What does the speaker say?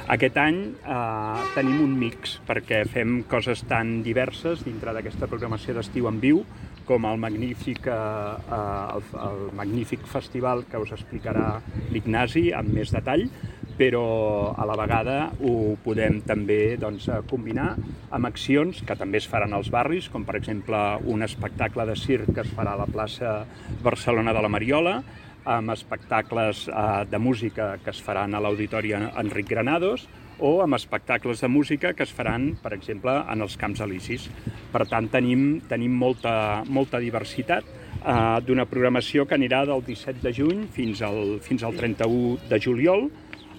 Aquest any tenim un mix, perquè fem coses tan diverses dintre d'aquesta programació d'estiu en viu, com el magnífic festival que us explicarà l'Ignasi amb més detall, però a la vegada ho podem també combinar amb accions que també es faran als barris, com per exemple un espectacle de circ que es farà a la plaça Barcelona de la Mariola, amb espectacles de música que es faran a l'Auditori Enric Granados o amb espectacles de música que es faran, per exemple, en els Camps Elisis. Per tant, tenim molta diversitat d'una programació que anirà del 17 de juny fins al 31 de juliol,